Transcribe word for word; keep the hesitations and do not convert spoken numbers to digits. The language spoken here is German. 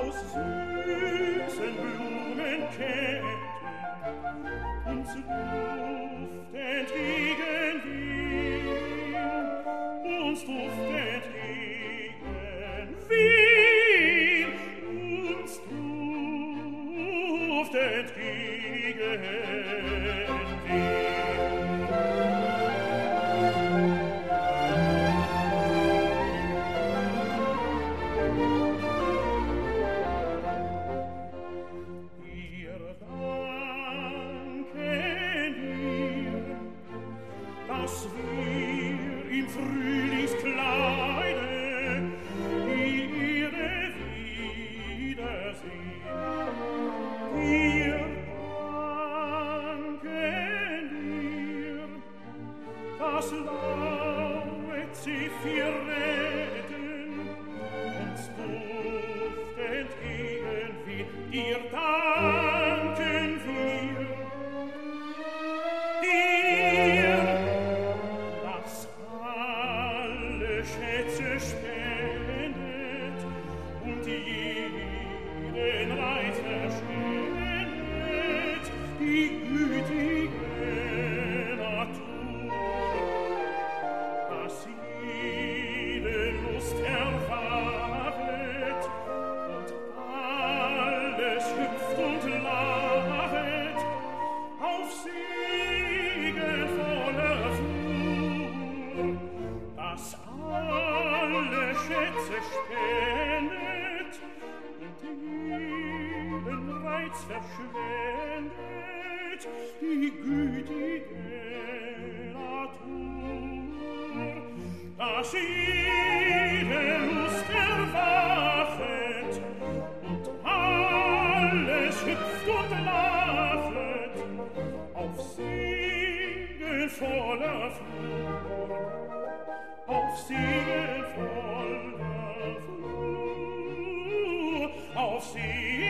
aus süßen Blumenketten uns Duft entgegenwehen, uns Duft entgegenwehen, uns Duft entgegenwehen. Dass wir im Frühlingskleide die Erde wiedersehen. Wir danken dir, dass laue Zephyretten uns Duft entgegenwehen. Dir danken wir, dir, dass alle Schätze spendet und jeden Reiter spendet die gütige Natur, dass jede Lust erwacht und alles hüpft und lachet auf Segen voller Flur, dass alle Schätze spendet und jeden Reiz verschwendet die gütige Natur, dass jede Lust erwachet und alles hüpft und lachet auf Segen voller Flur, auf Segen voller Flur, auf Segen